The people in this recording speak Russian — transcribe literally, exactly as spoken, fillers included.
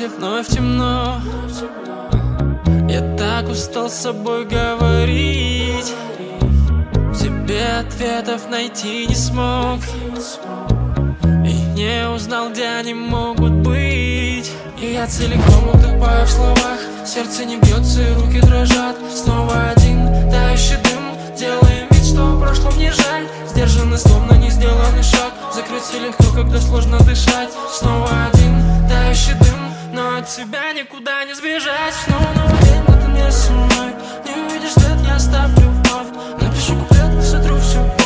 вновь темно. Я так устал с собой говорить, тебе ответов найти не смог, и не узнал, где они могут быть. И я целиком утопаю в словах, сердце не бьется и руки дрожат. Снова один тающий дым, делаем вид, что о прошлом не жаль. Сдержанно, словно не сделанный шаг, закрыться легко, когда сложно дышать. Снова один тающий дым, но от тебя никуда не сбежать. Снова новый день, но ты не со мной, не увидишь след, не оставлю вновь. Напишу куплет, сотру всю